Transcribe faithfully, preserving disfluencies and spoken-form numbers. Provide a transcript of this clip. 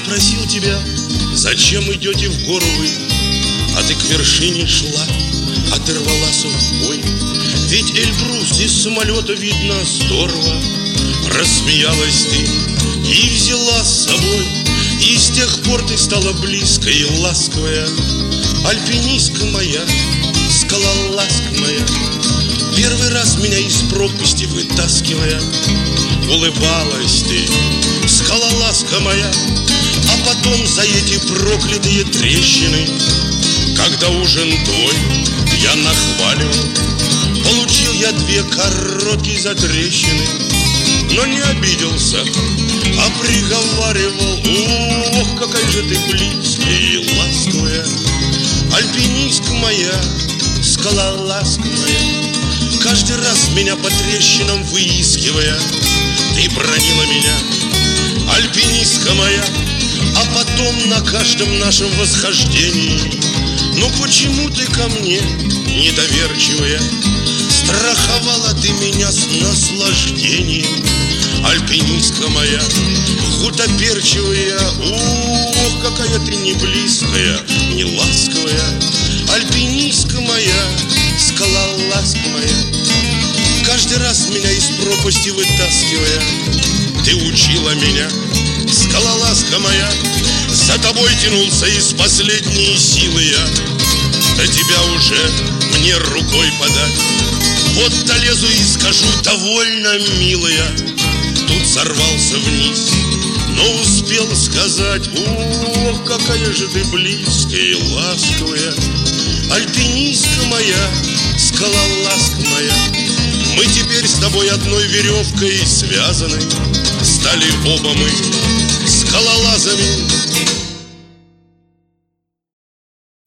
спросил тебя, зачем идете в гору вы, а ты к вершине шла, а ты рвалась в бой. Ведь Эльбрус из самолета видно здорово. Рассмеялась ты и взяла с собой, и с тех пор ты стала близкая и ласковая. Альпинистка моя, скалолазка моя, первый раз меня из пропасти вытаскивая. Улыбалась ты, скалолазка моя, а потом за эти проклятые трещины, когда ужин твой я нахваливал, получил я две короткие затрещины. Но не обиделся, а приговаривал: ох, какая же ты близкая и ласковая, альпинистка моя, скалолазка моя. Каждый раз меня по трещинам выискивая, ты бронила меня, альпинистка моя, а потом на каждом нашем восхождении: ну почему ты ко мне недоверчивая? Страховала ты меня с наслаждением, альпинистка моя, худоперчивая. Ох, какая ты не близкая, не ласковая, альпинистка моя, скалолазка моя. Каждый раз меня из пропасти вытаскивая, ты учила меня, скалолазка моя. За тобой тянулся из последней силы я, до тебя уже мне рукой подать. Вот-то лезу и скажу: довольно, милая. Тут сорвался вниз, но успел сказать: ох, какая же ты близкая и ласковая, альпинистка моя, скалолазка моя. Мы теперь с тобой одной веревкой связаны, стали оба мы скалолазами